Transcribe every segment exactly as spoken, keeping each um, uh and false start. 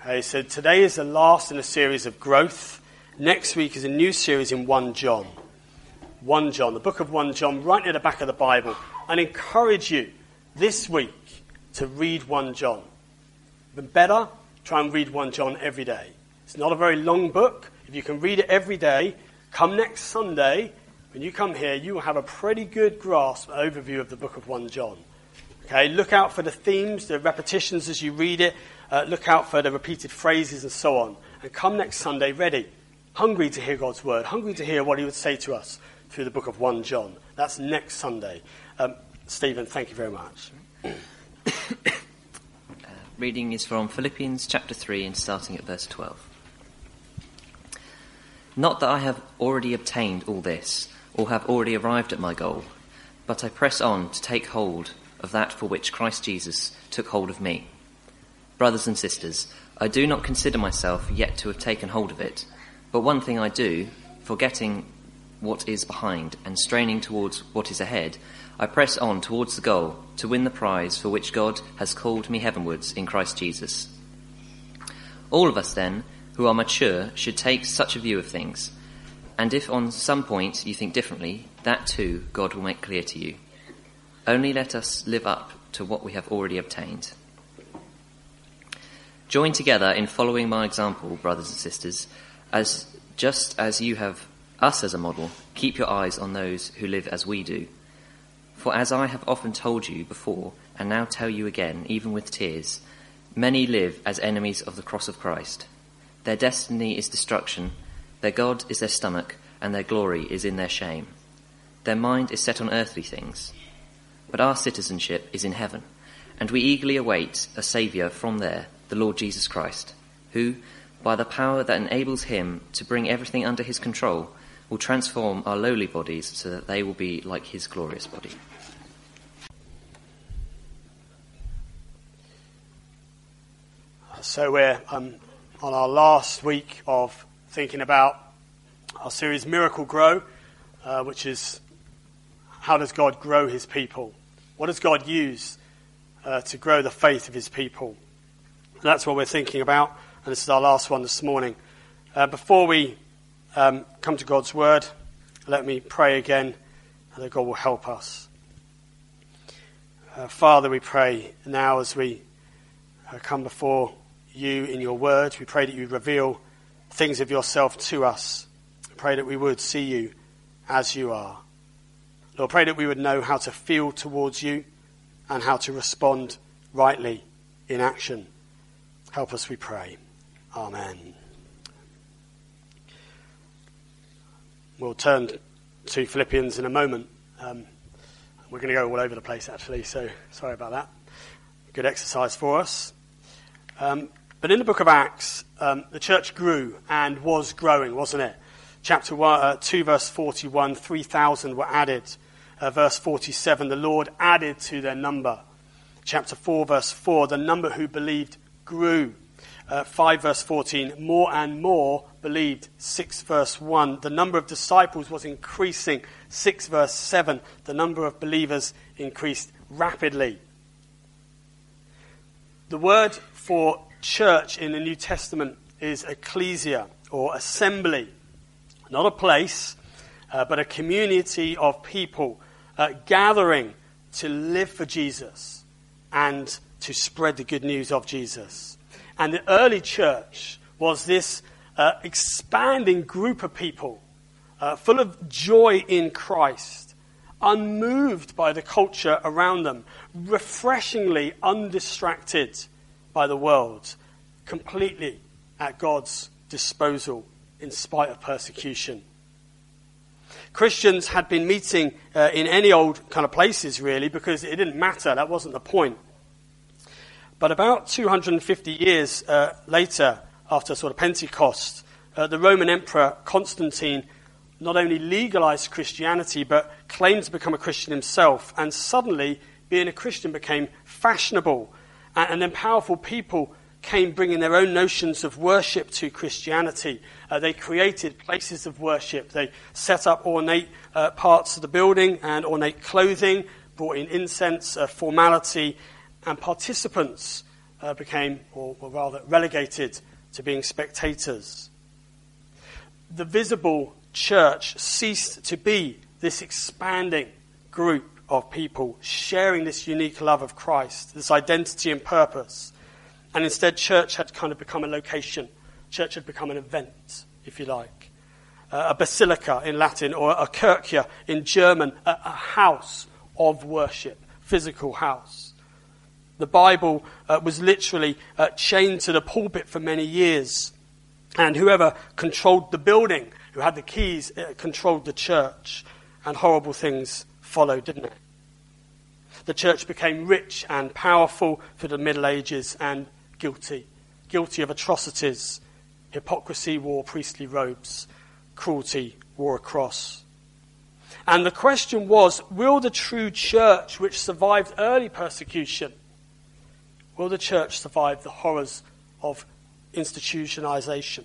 Okay, so today is the last in a series of growth. Next week is a new series in First John. First John, the book of First John, right near the back of the Bible. I encourage you this week to read First John. Even better, try and read First John every day. It's not a very long book. If you can read it every day, come next Sunday, when you come here, you will have a pretty good grasp, overview of the book of First John. Okay, look out for the themes, the repetitions as you read it. Uh, look out for the repeated phrases and so on. And come next Sunday ready, hungry to hear God's word, hungry to hear what he would say to us through the book of First John. That's next Sunday. Um, Stephen, thank you very much. uh, reading is from Philippians chapter three and starting at verse twelve. Not that I have already obtained all this, or have already arrived at my goal, but I press on to take hold of that for which Christ Jesus took hold of me. Brothers and sisters, I do not consider myself yet to have taken hold of it, but one thing I do, forgetting what is behind and straining towards what is ahead, I press on towards the goal to win the prize for which God has called me heavenwards in Christ Jesus. All of us then, who are mature, should take such a view of things, and if on some point you think differently, that too God will make clear to you. Only let us live up to what we have already obtained. Join together in following my example, brothers and sisters, as just as you have us as a model, keep your eyes on those who live as we do. For as I have often told you before, and now tell you again, even with tears, many live as enemies of the cross of Christ. Their destiny is destruction, their God is their stomach, and their glory is in their shame. Their mind is set on earthly things, but our citizenship is in heaven, and we eagerly await a Saviour from there, the Lord Jesus Christ, who, by the power that enables him to bring everything under his control, will transform our lowly bodies so that they will be like his glorious body. So we're um, on our last week of thinking about our series Miracle Grow, uh, which is how does God grow his people? What does God use uh, to grow the faith of his people? That's what we're thinking about, and this is our last one this morning. Uh, before we um, come to God's word, let me pray again, and that God will help us. Uh, Father, we pray now as we uh, come before you in your word, we pray that you reveal things of yourself to us. We pray that we would see you as you are. Lord, pray that we would know how to feel towards you and how to respond rightly in action. Help us, we pray. Amen. We'll turn to Philippians in a moment. Um, we're going to go all over the place, actually, so sorry about that. Good exercise for us. Um, but in the book of Acts, um, the church grew and was growing, wasn't it? Chapter one, uh, two, verse forty-one, three thousand were added. Uh, verse forty-seven, the Lord added to their number. Chapter four, verse four, the number who believed grew. Uh, five verse fourteen, more and more believed. six verse one, the number of disciples was increasing. six verse seven, the number of believers increased rapidly. The word for church in the New Testament is ecclesia, or assembly. Not a place, uh, but a community of people uh, gathering to live for Jesus and to spread the good news of Jesus. And the early church was this uh, expanding group of people uh, full of joy in Christ, unmoved by the culture around them, refreshingly undistracted by the world, completely at God's disposal in spite of persecution. Christians had been meeting uh, in any old kind of places, really, because it didn't matter. That wasn't the point. But about two hundred fifty years uh, later, after sort of Pentecost, uh, the Roman Emperor Constantine not only legalized Christianity, but claimed to become a Christian himself. And suddenly, being a Christian became fashionable. And, and then powerful people came bringing their own notions of worship to Christianity. Uh, they created places of worship. They set up ornate uh, parts of the building and ornate clothing, brought in incense, uh, formality, and participants uh, became, or, or rather relegated to being spectators. The visible church ceased to be this expanding group of people sharing this unique love of Christ, this identity and purpose. And instead, church had kind of become a location. Church had become an event, if you like. Uh, a basilica in Latin, or a Kirche in German, a, a house of worship, physical house. The Bible uh, was literally uh, chained to the pulpit for many years. And whoever controlled the building, who had the keys, uh, controlled the church. And horrible things followed, didn't it? The church became rich and powerful through the Middle Ages and guilty. Guilty of atrocities. Hypocrisy wore priestly robes. Cruelty wore a cross. And the question was, will the true church, which survived early persecution, will the church survive the horrors of institutionalization?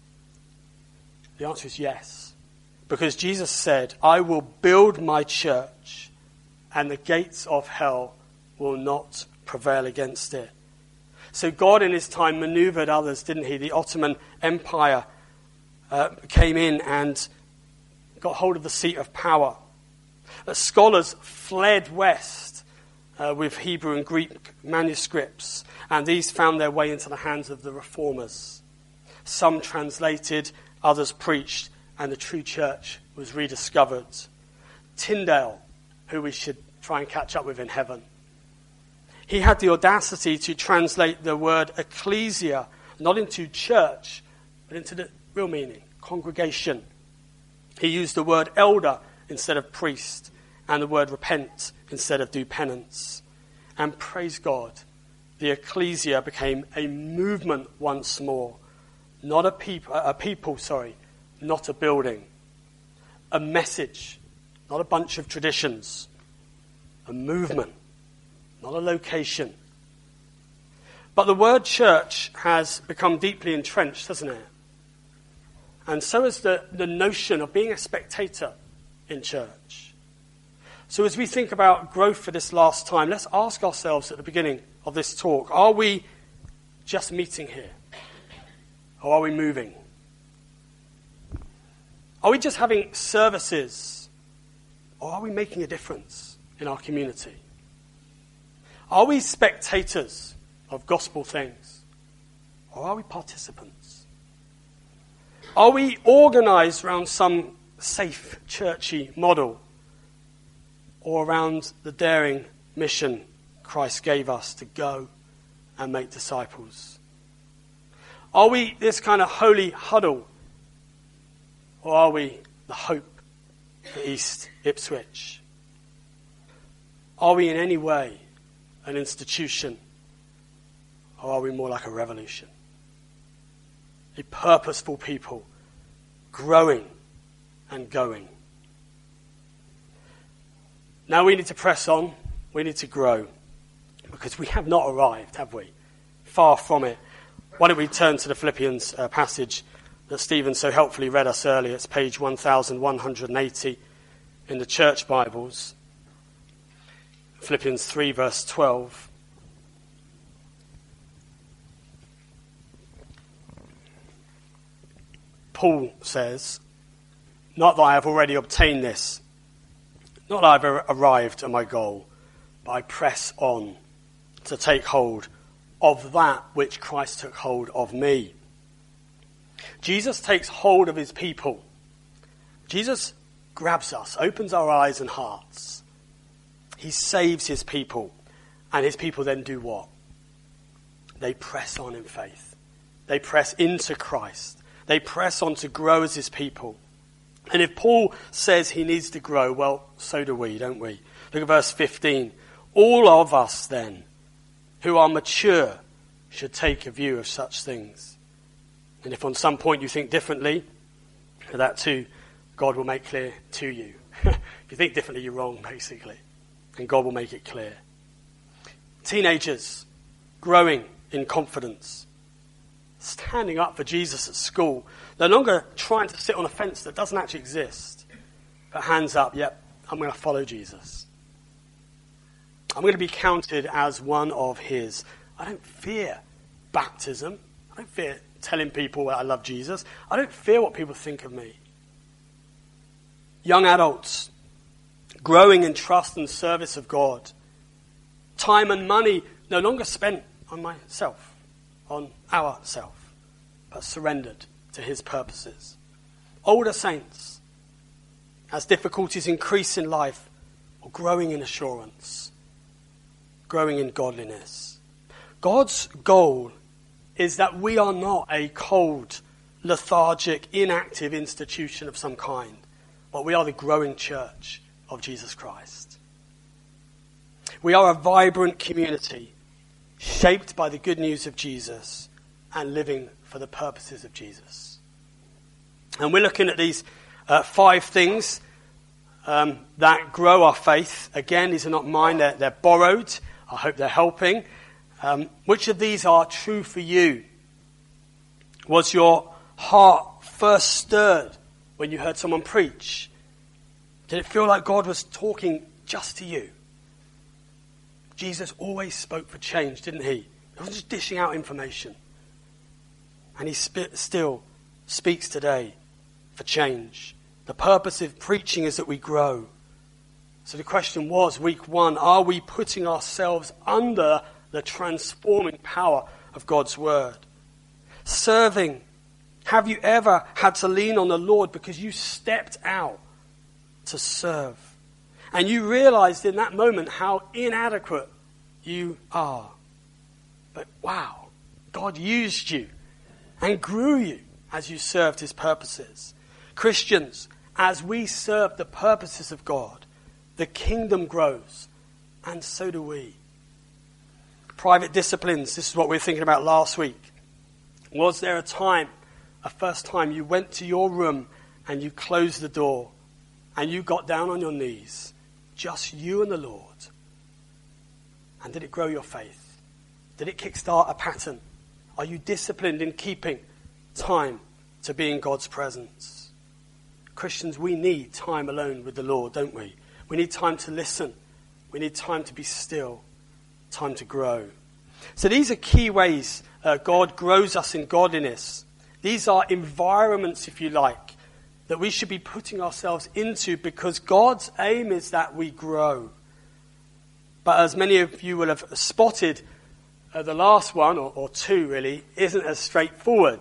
The answer is yes. Because Jesus said, I will build my church, and the gates of hell will not prevail against it. So God in his time maneuvered others, didn't he? The Ottoman Empire uh, came in and got hold of the seat of power. Uh, scholars fled west uh, with Hebrew and Greek manuscripts, and these found their way into the hands of the reformers. Some translated, others preached, and the true church was rediscovered. Tyndale, who we should try and catch up with in heaven, he had the audacity to translate the word ecclesia not into church, but into the real meaning, congregation. He used the word elder instead of priest, and the word repent instead of do penance. And praise God, the ecclesia became a movement once more, not a people, a people, sorry, not a building, a message, not a bunch of traditions, a movement, not a location. But the word church has become deeply entrenched, hasn't it? And so is the, the notion of being a spectator in church. So as we think about growth for this last time, let's ask ourselves at the beginning of this talk, are we just meeting here? Or are we moving? Are we just having services? Or are we making a difference in our community? Are we spectators of gospel things? Or are we participants? Are we organized around some safe, churchy model? Or around the daring mission Christ gave us to go and make disciples? Are we this kind of holy huddle? Or are we the hope for East Ipswich? Are we in any way an institution? Or are we more like a revolution? A purposeful people, growing and going. Now we need to press on. We need to grow. Because we have not arrived, have we? Far from it. Why don't we turn to the Philippians uh, passage that Stephen so helpfully read us earlier. It's page one thousand one hundred eighty in the church Bibles. Philippians three, verse twelve. Paul says, not that I have already obtained this, not that I've arrived at my goal, but I press on to take hold of that which Christ took hold of me. Jesus takes hold of his people. Jesus grabs us, opens our eyes and hearts. He saves his people. And his people then do what? They press on in faith. They press into Christ. They press on to grow as his people. And if Paul says he needs to grow, well, so do we, don't we? Look at verse fifteen. All of us then, who are mature, should take a view of such things. And if on some point you think differently, that too, God will make clear to you. If you think differently, you're wrong, basically. And God will make it clear. Teenagers, growing in confidence. Standing up for Jesus at school. No longer trying to sit on a fence that doesn't actually exist. But hands up, yep, I'm going to follow Jesus. I'm going to be counted as one of his. I don't fear baptism. I don't fear telling people that I love Jesus. I don't fear what people think of me. Young adults, growing in trust and service of God. Time and money no longer spent on myself, on ourself, but surrendered to his purposes. Older saints, as difficulties increase in life, are growing in assurance, growing in godliness. God's goal is that we are not a cold, lethargic, inactive institution of some kind, but we are the growing church of Jesus Christ. We are a vibrant community shaped by the good news of Jesus and living for the purposes of Jesus. And we're looking at these uh, five things um, that grow our faith. Again, these are not mine, they're, they're borrowed. I hope they're helping. Um, which of these are true for you? Was your heart first stirred when you heard someone preach? Did it feel like God was talking just to you? Jesus always spoke for change, didn't he? He wasn't just dishing out information. And he sp- still speaks today for change. The purpose of preaching is that we grow. So the question was, week one, are we putting ourselves under the transforming power of God's word? Serving. Have you ever had to lean on the Lord because you stepped out to serve? And you realized in that moment how inadequate you are. But wow, God used you and grew you as you served his purposes. Christians, as we serve the purposes of God, the kingdom grows, and so do we. Private disciplines, this is what we were thinking about last week. Was there a time, a first time, you went to your room and you closed the door and you got down on your knees, just you and the Lord? And did it grow your faith? Did it kickstart a pattern? Are you disciplined in keeping time to be in God's presence? Christians, we need time alone with the Lord, don't we? We need time to listen. We need time to be still, time to grow. So these are key ways uh, God grows us in godliness. These are environments, if you like, that we should be putting ourselves into because God's aim is that we grow. But as many of you will have spotted, uh, the last one, or, or two really, isn't as straightforward.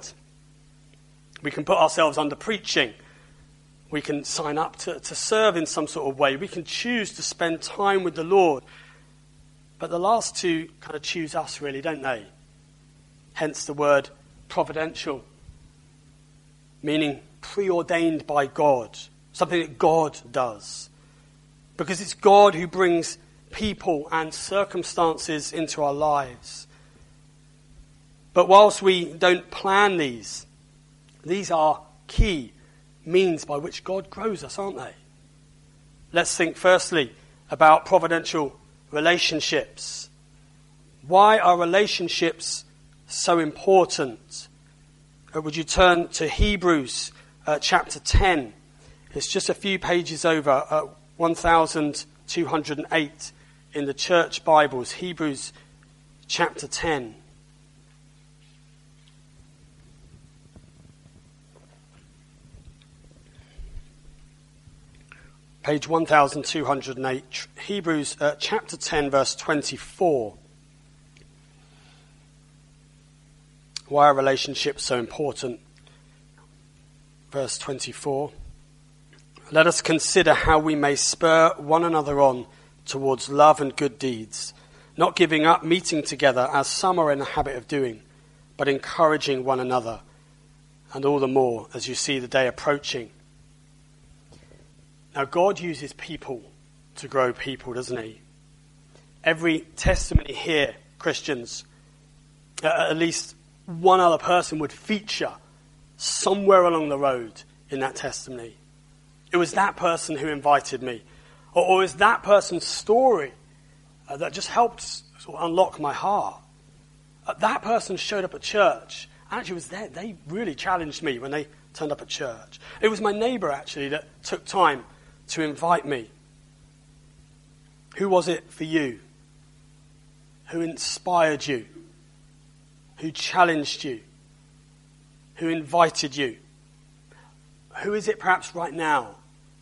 We can put ourselves under preaching. We can sign up to, to serve in some sort of way. We can choose to spend time with the Lord. But the last two kind of choose us really, don't they? Hence the word providential, meaning preordained by God, something that God does. Because it's God who brings people and circumstances into our lives. But whilst we don't plan these, these are key means by which God grows us, aren't they? Let's think firstly about providential relationships. Why are relationships so important? Or would you turn to Hebrews uh, chapter ten? It's just a few pages over, uh, one thousand two hundred eight in the church Bibles. Hebrews chapter ten. Page one thousand two hundred eight, Hebrews uh, chapter ten, verse twenty-four. Why are relationships so important? Verse twenty-four. Let us consider how we may spur one another on towards love and good deeds, not giving up meeting together as some are in the habit of doing, but encouraging one another, and all the more as you see the day approaching. Now, God uses people to grow people, doesn't he? Every testimony here, Christians, uh, at least one other person would feature somewhere along the road in that testimony. It was that person who invited me. Or, or it was that person's story uh, that just helped sort of unlock my heart. Uh, that person showed up at church. Actually, it was there. They really challenged me when they turned up at church. It was my neighbour, actually, that took time to invite me. Who was it for you? Who inspired you who challenged you, who invited you? Who is it perhaps right now?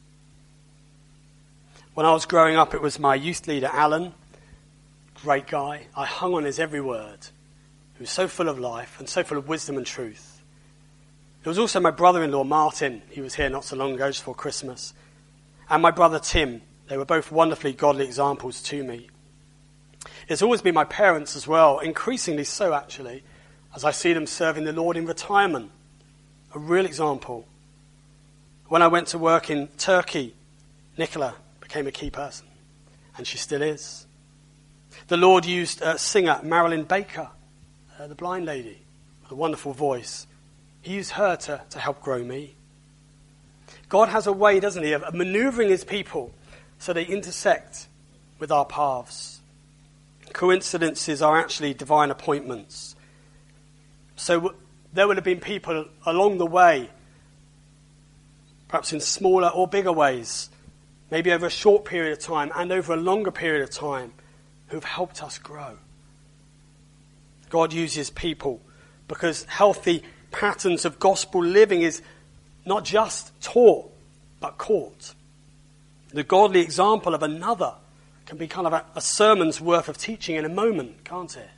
When I was growing up, it was my youth leader, Alan. Great guy. I hung on his every word. He was so full of life and so full of wisdom and truth. There was also my brother-in-law, Martin. He was here not so long ago, just before Christmas. And my brother, Tim. They were both wonderfully godly examples to me. It's always been my parents as well, increasingly so actually, as I see them serving the Lord in retirement. A real example. When I went to work in Turkey, Nicola became a key person, and she still is. The Lord used uh, singer Marilyn Baker, uh, the blind lady, with a wonderful voice. He used her to, to help grow me. God has a way, doesn't he, of maneuvering his people so they intersect with our paths. Coincidences are actually divine appointments. So there would have been people along the way, perhaps in smaller or bigger ways, maybe over a short period of time and over a longer period of time, who've helped us grow. God uses people because healthy patterns of gospel living is not just taught, but caught. The godly example of another can be kind of a, a sermon's worth of teaching in a moment, can't it?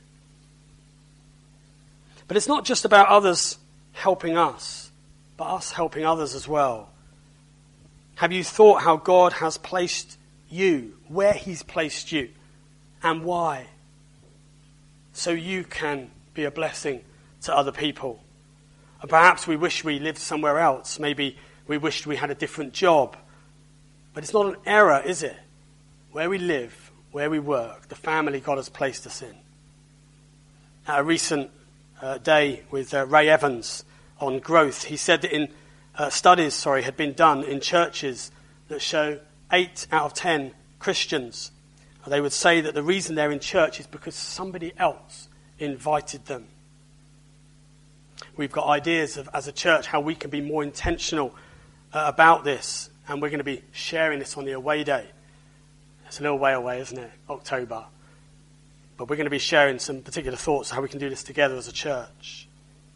But it's not just about others helping us, but us helping others as well. Have you thought how God has placed you, where he's placed you, and why? So you can be a blessing to other people. And perhaps we wish we lived somewhere else. Maybe we wished we had a different job. But it's not an error, is it? Where we live, where we work, the family God has placed us in. At a recent uh, day with uh, Ray Evans on growth, he said that in uh, studies, sorry, had been done in churches that show eight out of ten Christians, they would say that the reason they're in church is because somebody else invited them. We've got ideas of, as a church, how we can be more intentional uh, about this, and we're going to be sharing this on the away day. It's a little way away, isn't it? October. But we're going to be sharing some particular thoughts on how we can do this together as a church.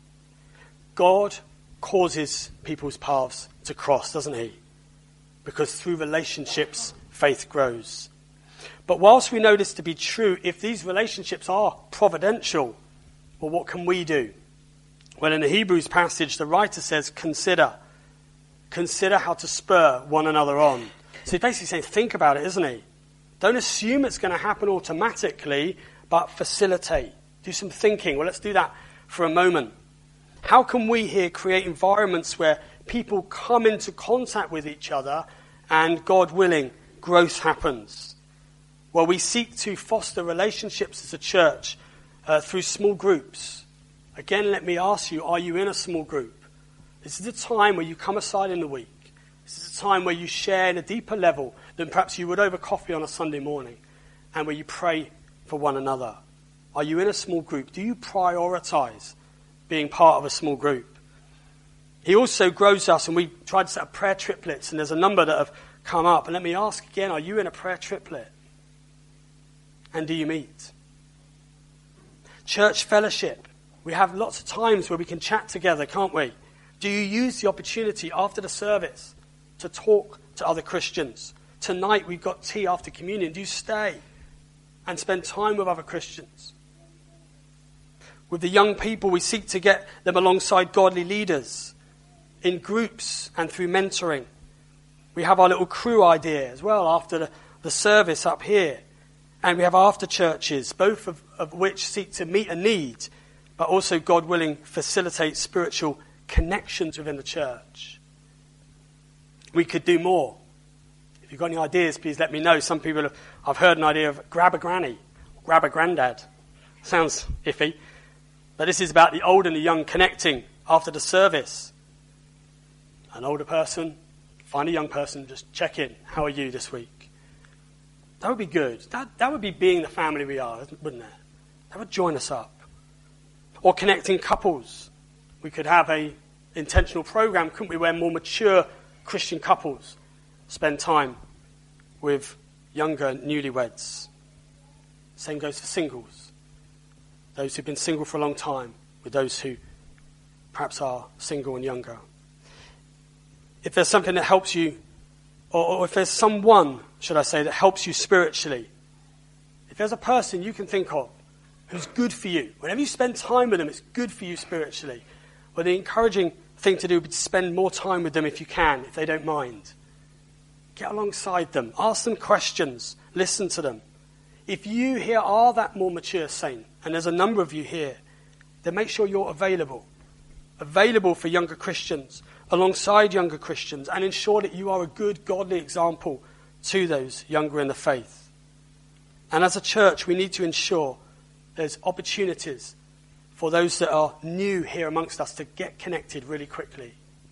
God causes people's paths to cross, doesn't he? Because through relationships, faith grows. But whilst we know this to be true, if these relationships are providential, well, what can we do? Well, in the Hebrews passage, the writer says, consider. Consider how to spur one another on. So he's basically saying, think about it, isn't he? Don't assume it's going to happen automatically, but facilitate. Do some thinking. Well, let's do that for a moment. How can we here create environments where people come into contact with each other and, God willing, growth happens? Well, we seek to foster relationships as a church uh, through small groups. Again, let me ask you, are you in a small group? This is a time where you come aside in the week. This is a time where you share in a deeper level than perhaps you would over coffee on a Sunday morning, and where you pray for one another. Are you in a small group? Do you prioritize being part of a small group? He also grows us, and we tried to set up prayer triplets, and there's a number that have come up. And let me ask again, are you in a prayer triplet? And do you meet? Church fellowship. We have lots of times where we can chat together, can't we? Do you use the opportunity after the service to talk to other Christians? Tonight we've got tea after communion. Do you stay and spend time with other Christians? With the young people, we seek to get them alongside godly leaders in groups and through mentoring. We have our little crew idea as well after the, the service up here. And we have after churches, both of, of which seek to meet a need, but also, God willing, facilitate spiritual connections within the church. We could do more. If you've got any ideas, please let me know. Some people have, I've heard an idea of grab a granny, grab a granddad. Sounds iffy. But this is about the old and the young connecting after the service. An older person, find a young person, just check in. How are you this week? That would be good. That, that would be being the family we are, wouldn't it? That would join us up. Or connecting couples. We could have a intentional program, couldn't we, where more mature Christian couples spend time with younger newlyweds. Same goes for singles. Those who've been single for a long time. with those who perhaps are single and younger. If there's something that helps you, or, or if there's someone, should I say, that helps you spiritually, if there's a person you can think of who's good for you, whenever you spend time with them, it's good for you spiritually, well, the encouraging thing to do would be to spend more time with them if you can, if they don't mind. Get alongside them, ask them questions, listen to them. If you here are that more mature saint, and there's a number of you here, then make sure you're available. Available for younger Christians, alongside younger Christians, and ensure that you are a good, godly example to those younger in the faith. And as a church, we need to ensure there's opportunities for those that are new here amongst us to get connected really quickly.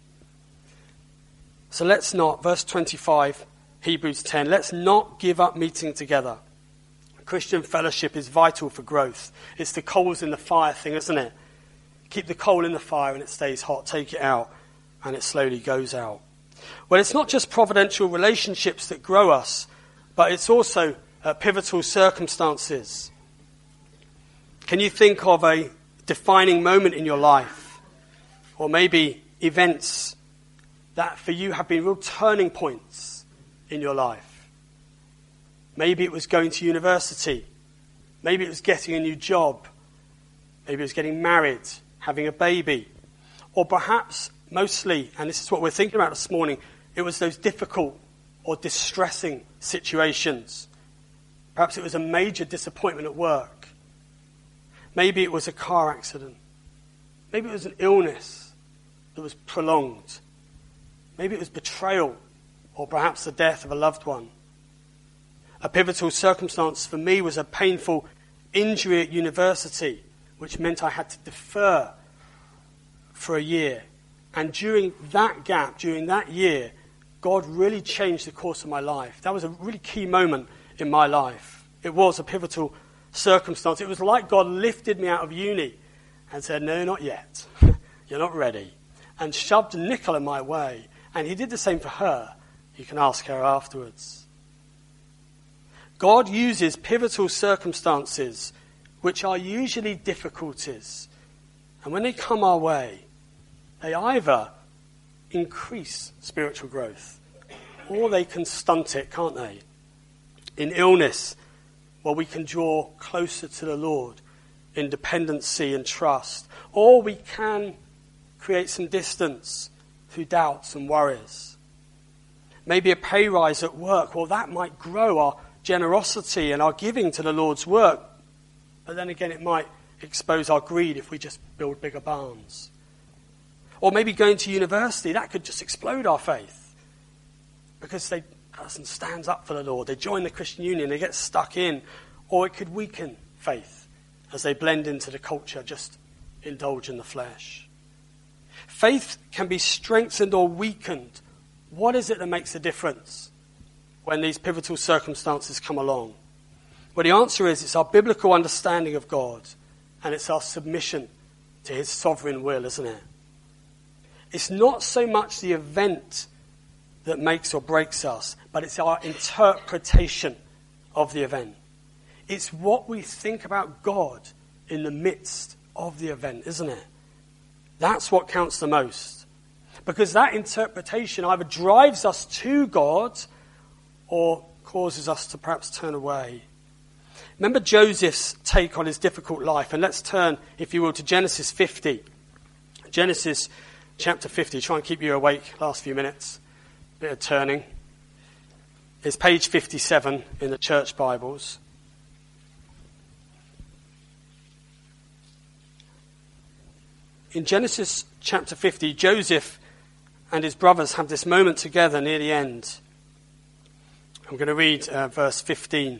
So let's not, verse twenty-five, Hebrews ten, let's not give up meeting together. Christian fellowship is vital for growth. It's the coals in the fire thing, isn't it? Keep the coal in the fire and it stays hot. Take it out and it slowly goes out. Well, it's not just providential relationships that grow us, but it's also uh, pivotal circumstances. Can you think of a defining moment in your life, or maybe events that for you have been real turning points in your life? Maybe it was going to university. Maybe it was getting a new job. Maybe it was getting married, having a baby. Or perhaps, mostly, and this is what we're thinking about this morning, it was those difficult or distressing situations. Perhaps it was a major disappointment at work. Maybe it was a car accident. Maybe it was an illness that was prolonged. Maybe it was betrayal, or perhaps the death of a loved one. A pivotal circumstance for me was a painful injury at university, which meant I had to defer for a year. And during that gap, during that year, God really changed the course of my life. That was a really key moment in my life. It was a pivotal circumstance. It was like God lifted me out of uni and said, no, not yet. You're not ready. And shoved a nickel in my way. And he did the same for her. You can ask her afterwards. God uses pivotal circumstances, which are usually difficulties. And when they come our way, they either increase spiritual growth, or they can stunt it, can't they? In illness, well, we can draw closer to the Lord in dependency and trust. Or we can create some distance through doubts and worries. Maybe a pay rise at work, well, that might grow our generosity and our giving to the Lord's work. But then again, it might expose our greed if we just build bigger barns. Or maybe going to university, that could just explode our faith. Because the person stands up for the Lord, they join the Christian Union, they get stuck in. Or it could weaken faith as they blend into the culture, just indulge in the flesh. Faith can be strengthened or weakened. What is it that makes a difference when these pivotal circumstances come along? Well, the answer is it's our biblical understanding of God, and it's our submission to his sovereign will, isn't it? It's not so much the event that makes or breaks us, but it's our interpretation of the event. It's what we think about God in the midst of the event, isn't it? That's what counts the most. Because that interpretation either drives us to God or causes us to perhaps turn away. Remember Joseph's take on his difficult life. And let's turn, if you will, to Genesis fifty. Genesis chapter fifty. Try and keep you awake last few minutes. Bit of turning. It's page fifty-seven in the church Bibles. In Genesis chapter fifty, Joseph and his brothers have this moment together near the end. I'm going to read uh, verse fifteen.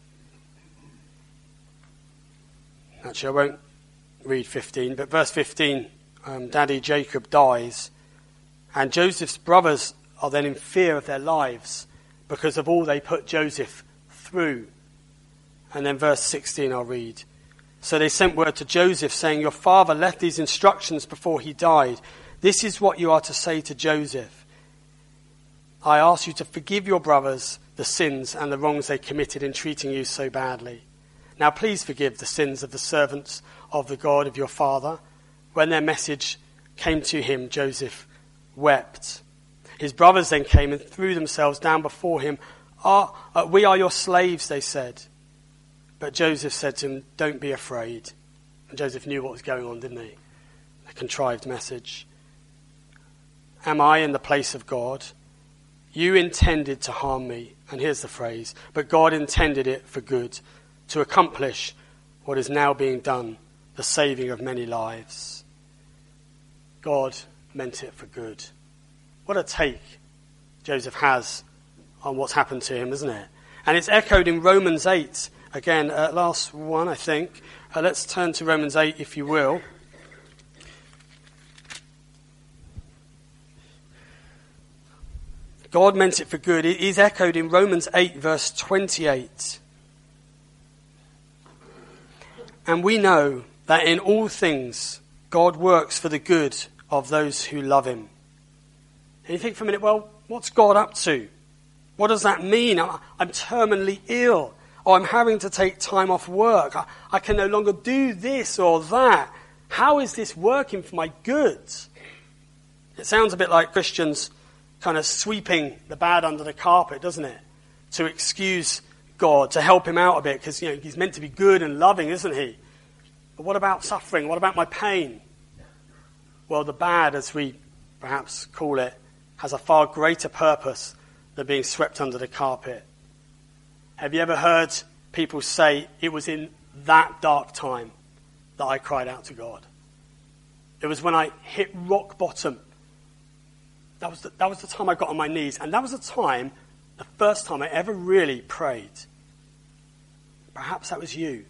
Actually, I won't read fifteen, but verse fifteen, um, Daddy Jacob dies, and Joseph's brothers are then in fear of their lives because of all they put Joseph through. And then verse sixteen I'll read. So they sent word to Joseph saying, your father left these instructions before he died. This is what you are to say to Joseph. I ask you to forgive your brothers the sins and the wrongs they committed in treating you so badly. Now please forgive the sins of the servants of the God of your father, When their message came to him, Joseph wept. His brothers then came and threw themselves down before him. Are, uh, we are your slaves, they said. But Joseph said to him, don't be afraid. And Joseph knew what was going on, didn't he? A contrived message. Am I in the place of God? You intended to harm me. And here's the phrase, but God intended it for good, to accomplish what is now being done, the saving of many lives. God meant it for good. What a take Joseph has on what's happened to him, isn't it? And it's echoed in Romans eight. Again, uh, last one, I think. Uh, let's turn to Romans eight, if you will. God meant it for good. It is echoed in Romans eight, verse twenty-eight. And we know that in all things God works for the good of those who love him. And you think for a minute, well, what's God up to? What does that mean? I'm terminally ill. Or I'm having to take time off work. I, I can no longer do this or that. How is this working for my good? It sounds a bit like Christians kind of sweeping the bad under the carpet, doesn't it? To excuse God, to help him out a bit, because, you know, he's meant to be good and loving, isn't he? But what about suffering? What about my pain? Well, the bad, as we perhaps call it, has a far greater purpose than being swept under the carpet. Have you ever heard people say, it was in that dark time that I cried out to God? It was when I hit rock bottom. That was the, that was the time I got on my knees. And that was the time, the first time I ever really prayed. Perhaps that was you.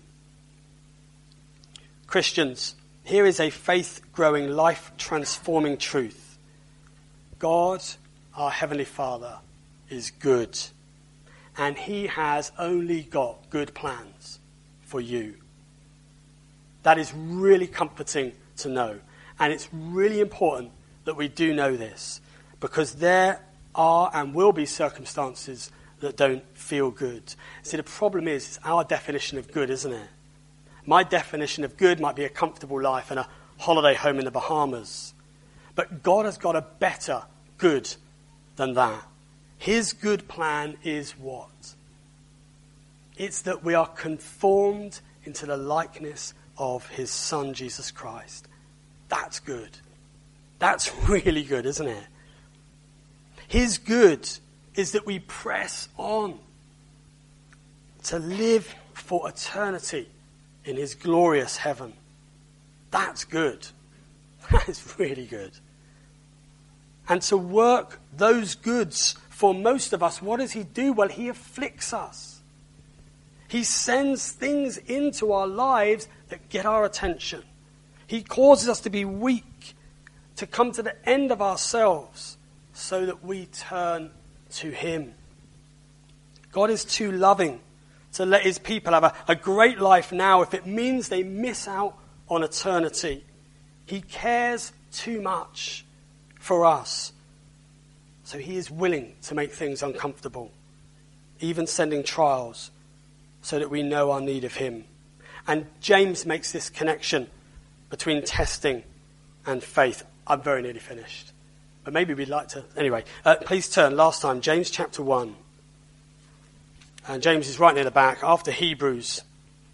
Christians, here is a faith-growing, life-transforming truth. God, our Heavenly Father, is good. And he has only got good plans for you. That is really comforting to know. And it's really important that we do know this. Because there are and will be circumstances that don't feel good. See, the problem is, it's our definition of good, isn't it? My definition of good might be a comfortable life and a holiday home in the Bahamas. But God has got a better good than that. His good plan is what? It's that we are conformed into the likeness of his Son, Jesus Christ. That's good. That's really good, isn't it? His good is that we press on to live for eternity in his glorious heaven. That's good. That is really good. And to work those goods for most of us, what does he do? Well, he afflicts us. He sends things into our lives that get our attention. He causes us to be weak, to come to the end of ourselves, so that we turn to him. God is too loving to let his people have a, a great life now if it means they miss out on eternity. He cares too much for us. So he is willing to make things uncomfortable, even sending trials, so that we know our need of him. And James makes this connection between testing and faith. I'm very nearly finished. But maybe we'd like to... Anyway, uh, please turn last time, James chapter one. And James is right near the back, after Hebrews,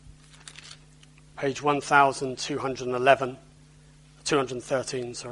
page one thousand two hundred eleven, two hundred thirteen, sorry.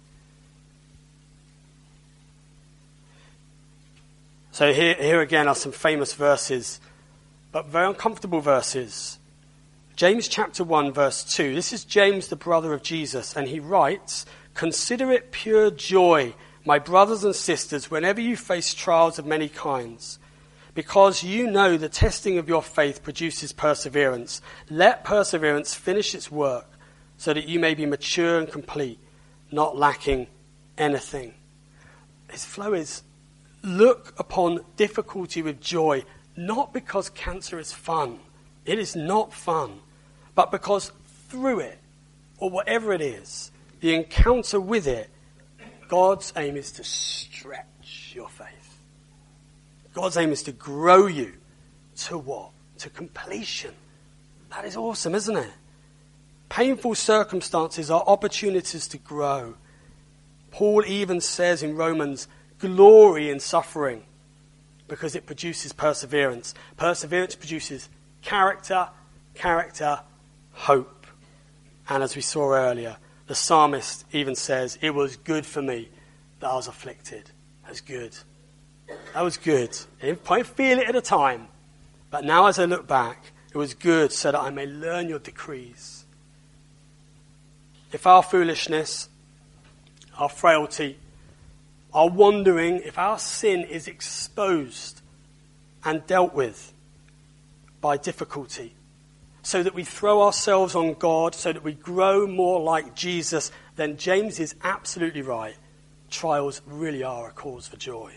So here, here again are some famous verses, but very uncomfortable verses. James chapter one, verse two. This is James, the brother of Jesus, and he writes, "Consider it pure joy, my brothers and sisters, whenever you face trials of many kinds, because you know the testing of your faith produces perseverance. Let perseverance finish its work, so that you may be mature and complete, not lacking anything." His flow is, look upon difficulty with joy, not because cancer is fun. It is not fun, but because through it, or whatever it is, the encounter with it, God's aim is to stretch your faith. God's aim is to grow you to what? To completion. That is awesome, isn't it? Painful circumstances are opportunities to grow. Paul even says in Romans, glory in suffering, because it produces perseverance. Perseverance produces character, character, hope. And as we saw earlier, the psalmist even says, it was good for me that I was afflicted. That was good. That was good. I didn't quite feel it at the time. But now as I look back, it was good so that I may learn your decrees. If our foolishness, our frailty, our wandering, if our sin is exposed and dealt with by difficulty, so that we throw ourselves on God, so that we grow more like Jesus, then James is absolutely right. Trials really are a cause for joy.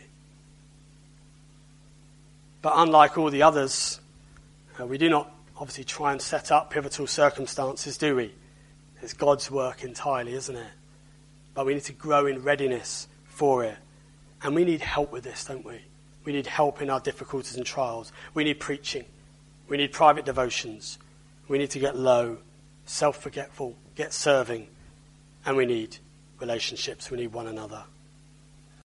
But unlike all the others, uh, we do not obviously try and set up pivotal circumstances, do we? It's God's work entirely, isn't it? But we need to grow in readiness for it. And we need help with this, don't we? We need help in our difficulties and trials. We need preaching. We need private devotions. We need to get low, self-forgetful, get serving. And we need relationships. We need one another.